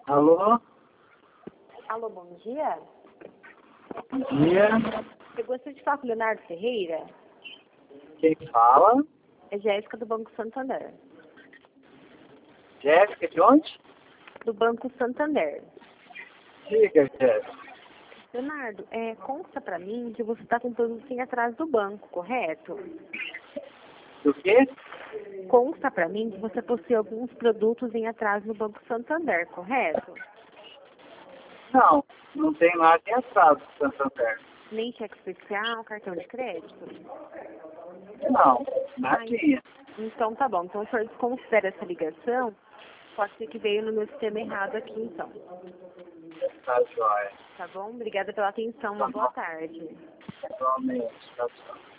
Alô? Alô, bom dia. Bom dia. Eu gostaria de falar com o Leonardo Ferreira. Quem fala? É Jéssica do Banco Santander. Jéssica, de onde? Do Banco Santander. Diga, Jéssica. Leonardo, consta pra mim que você está com produtos em atraso do banco, correto? Do quê? Consta pra mim que você possui alguns produtos em atraso no Banco Santander, correto? Não, não tem nada em atraso do Santander. Nem cheque especial, cartão de crédito? Não, nadinha. Então tá bom. Então o senhor desconsidera essa ligação? Pode ser que veio no meu sistema errado aqui, então. Tá jóia. Tá bom? Obrigada pela atenção. Uma boa tarde. Igualmente. Tá, tchau.